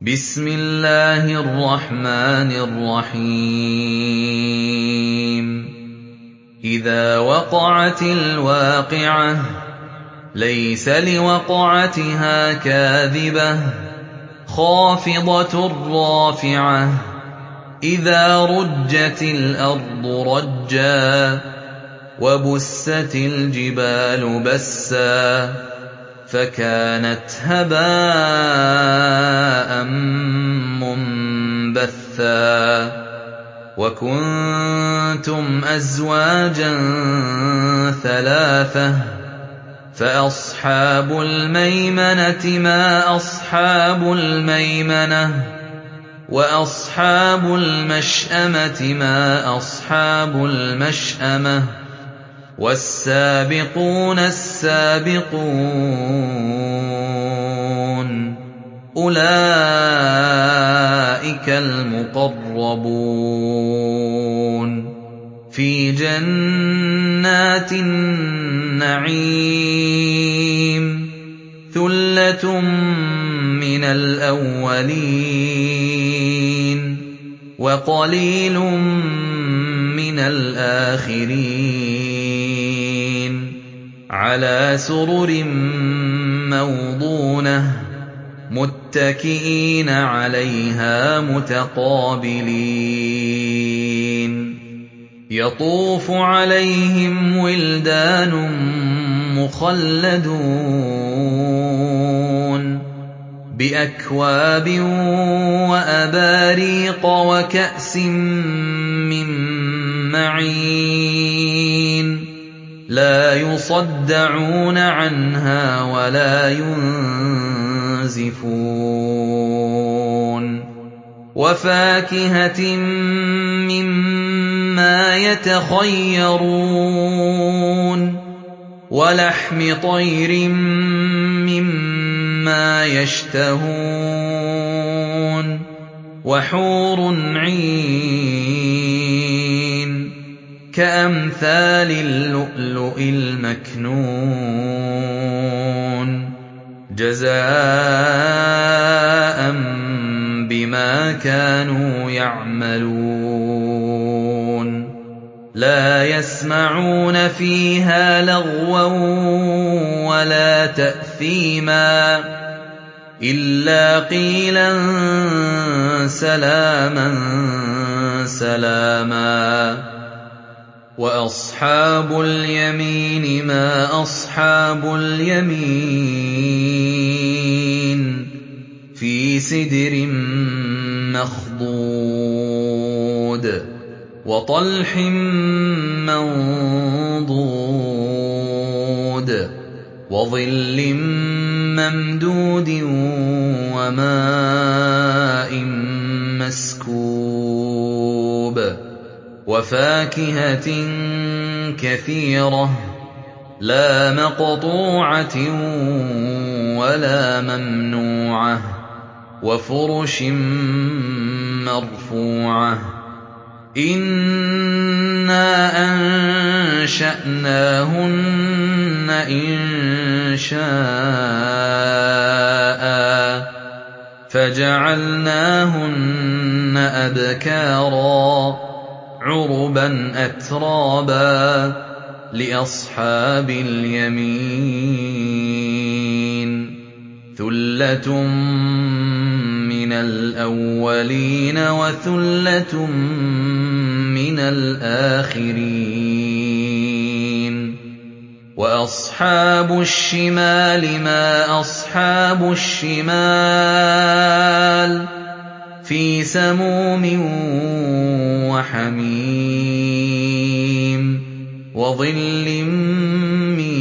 بسم الله الرحمن الرحيم إذا وقعت الواقعة ليس لوقعتها كاذبة خافضة رافعة إذا رجت الأرض رجا وبست الجبال بسا فكانت هباء منبثا وكنتم أزواجا ثلاثة فأصحاب الميمنة ما أصحاب الميمنة وأصحاب المشأمة ما أصحاب المشأمة والسابقون السابقون أولئك المقربون في جنات النعيم ثلة من الأولين وقليل من الآخرين على سرر موضونة متكئين عليها متقابلين يطوف عليهم ولدان مخلدون بأكواب وأباريق وكأس من معين لا يصدعون عنها ولا ينزفون وفاكهة مما يتخيرون ولحم طير مما يشتهون وحور عين كأمثال اللؤلؤ المكنون جزاء بما كانوا يعملون لا يسمعون فيها لغوا ولا تأثيما إلا قيلا سلاما سلاما وأصحاب اليمين ما أصحاب اليمين في سدر مخضود وطلح منضود وظل ممدود وماء مسكوب وفاكهة كثيرة لا مقطوعة ولا ممنوعة وفرش مرفوعة إنا أنشأناهن إنشاء فجعلناهن أبكارا عربا أترابا لأصحاب اليمين ثلة من الأولين وثلة من الآخرين وأصحاب الشمال ما أصحاب الشمال في سموم وحميم وظل من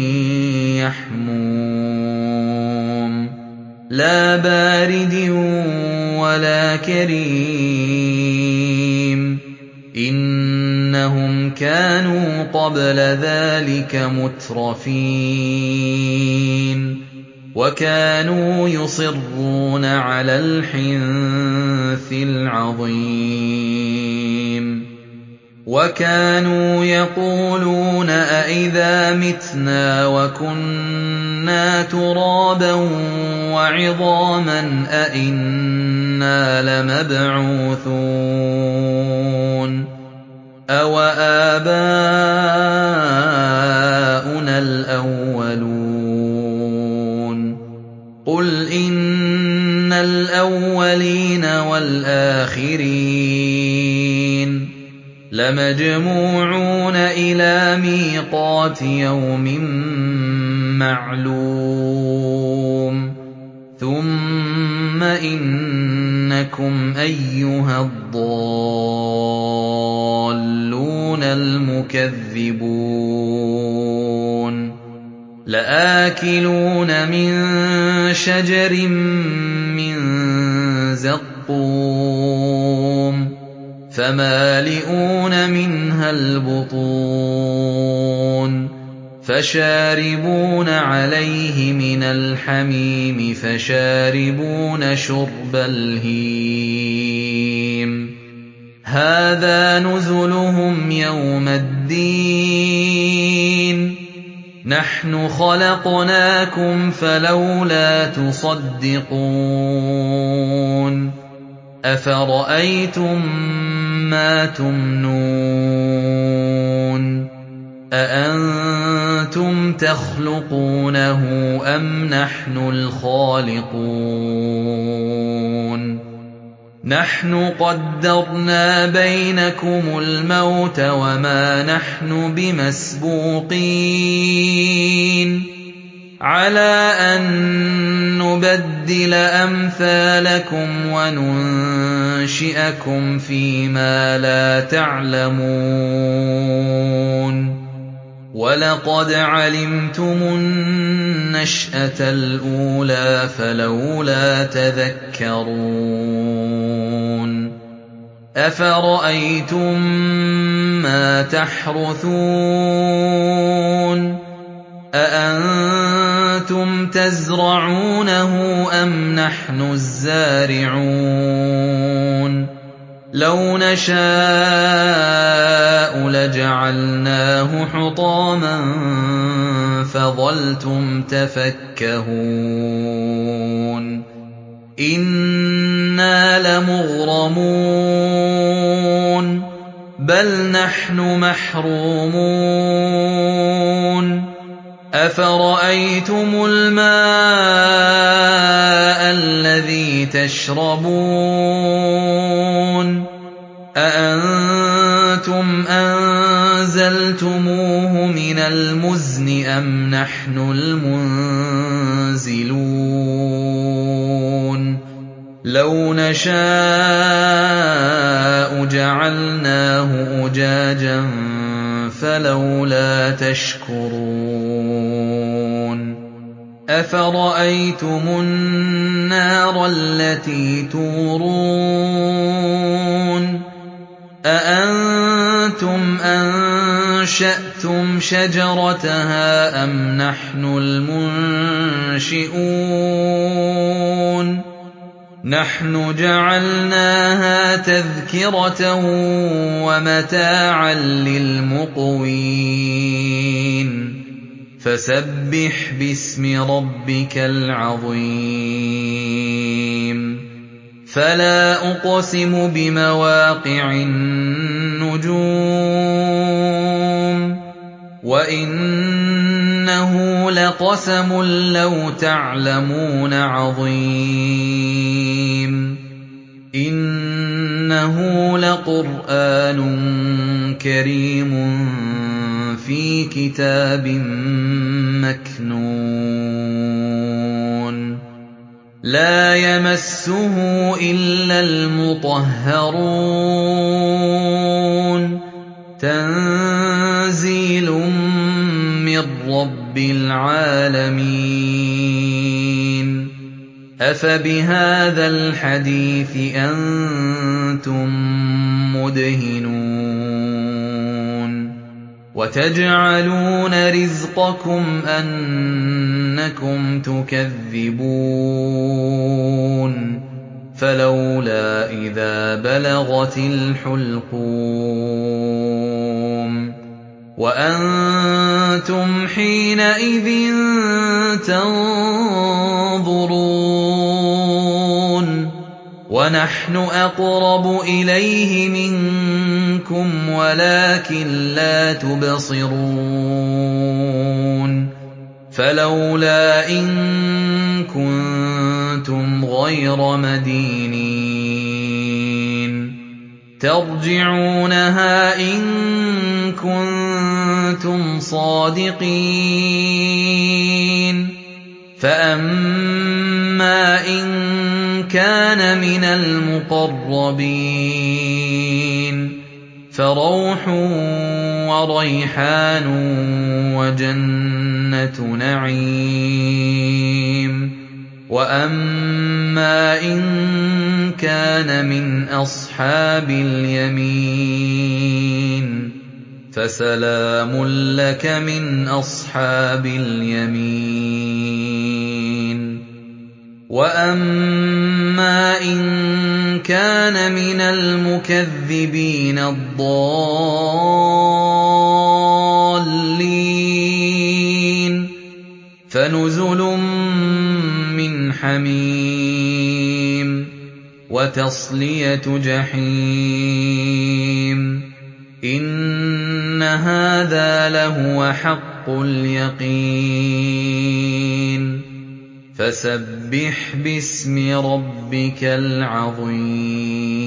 يحموم لا بارد ولا كريم إنهم كانوا قبل ذلك مترفين وكانوا يصرون على الحنث العظيم وَكَانُوا يَقُولُونَ أَإِذَا مِتْنَا وَكُنَّا تُرَابًا وَعِظَامًا أَإِنَّا لَمَبْعُوثُونَ أَوَآبَاؤُنَا الْأَوَّلُونَ قُلْ إِنَّ الْأَوَّلِينَ وَالْآخِرِينَ لَمَجْمُوعُونَ إِلَىٰ مِيقَاتِ يَوْمٍ مَّعْلُومٍ ثُمَّ إِنَّكُمْ أَيُّهَا الضَّالُّونَ الْمُكَذِّبُونَ لَآكِلُونَ مِن شَجَرٍ مِّن زَقُّومٍ فَمَالِئُونَ مِنْهَا الْبُطُونَ فَشَارِبُونَ عَلَيْهِ مِنَ الْحَمِيمِ فَشَارِبُونَ شُرْبَ الْهِيمِ هَٰذَا نُزُلُهُمْ يَوْمَ الدِّينِ نَحْنُ خَلَقْنَاكُمْ فَلَوْلَا تُصَدِّقُونَ أَفَرَأَيْتُم مَّا تُمْنُونَ أَأَنتُمْ تَخْلُقُونَهُ أَمْ نَحْنُ الْخَالِقُونَ نَحْنُ قَدَّرْنَا بَيْنَكُمُ الْمَوْتَ وَمَا نَحْنُ بِمَسْبُوقِينَ عَلَىٰ أَن نُّبَدِّلَ أَمْثَالَكُمْ وَنُنشِئَكُمْ فِي مَا لَا تَعْلَمُونَ وَلَقَدْ عَلِمْتُمُ النَّشْأَةَ الْأُولَىٰ فَلَوْلَا تَذَكَّرُونَ أَفَرَأَيْتُم مَّا تَحْرُثُونَ أَأَنتُمْ تَزْرَعُونَهُ أَمْ نَحْنُ الزَّارِعُونَ لَوْ نَشَاءُ لَجَعَلْنَاهُ حُطَامًا فَظَلْتُمْ تَفَكَّهُونَ إِنَّا لَمُغْرَمُونَ بَلْ نَحْنُ مَحْرُومُونَ أَفَرَأَيْتُمُ الْمَاءَ الَّذِي تَشْرَبُونَ أَأَنتُمْ أَنزَلْتُمُوهُ مِنَ الْمُزْنِ أَمْ نَحْنُ الْمُنزِلُونَ لَوْ نَشَاءُ جَعَلْنَاهُ أُجَاجًا فَلَوْلَا تَشْكُرُونَ أَفَرَأَيْتُمُ النَّارَ الَّتِي تُورُونَ أَأَنتُمْ أَنشَأْتُمْ شَجَرَتَهَا أَمْ نَحْنُ الْمُنشِئُونَ نَحْنُ جَعَلْنَاهَا تَذْكِرَةً وَمَتَاعًا لِّلْمُقْوِينَ فَسَبِّحْ بِاسْمِ رَبِّكَ الْعَظِيمِ فَلَا أُقْسِمُ بِمَوَاقِعِ النُّجُومِ وَإِنَّهُ لَقَسَمٌ لَّوْ تَعْلَمُونَ عَظِيمٌ إِنَّهُ لَقُرْآنٌ كَرِيمٌ فِي كِتَابٍ مَّكْنُونٍ لَّا يَمَسُّهُ إِلَّا الْمُطَهَّرُونَ تَنزِيلٌ مِّن رَّبِّ الْعَالَمِينَ أَفَبِهَٰذَا الْحَدِيثِ أَنتُم مُّدْهِنُونَ وَتَجْعَلُونَ رِزْقَكُمْ أَنَّكُمْ تُكَذِّبُونَ فَلَوْلَا إِذَا بَلَغَتِ الْحُلْقُومَ وَأَنتُمْ حِينَئِذٍ تَنظُرُونَ وَنَحْنُ أَقْرَبُ إِلَيْهِ مِنكُمْ وَلَٰكِن لَّا تُبْصِرُونَ فَلَوْلَا إِن كُنتُمْ غَيْرَ مَدِينِينَ تَرْجِعُونَهَا إِن كُنتُمْ صَادِقِينَ فَأَمَّا إِن كَانَ مِنَ الْمُقَرَّبِينَ فَرَوْحٌ وَرَيْحَانٌ وَجَنَّتُ نَعِيمٍ وَأَمَّا إِن كَانَ مِنْ أَصْحَابِ الْيَمِينِ فَسَلَامٌ لَّكَ مِنْ أَصْحَابِ الْيَمِينِ وَأَمَّا إِن كَانَ مِنَ الْمُكَذِّبِينَ الضَّالِّينَ فَنُزُلٌ مِّنْ حَمِيمٍ وَتَصْلِيَةُ جَحِيمٍ إِنَّ هَٰذَا لَهُوَ حَقُّ الْيَقِينِ فَسَبِّحْ بِاسْمِ رَبِّكَ الْعَظِيمِ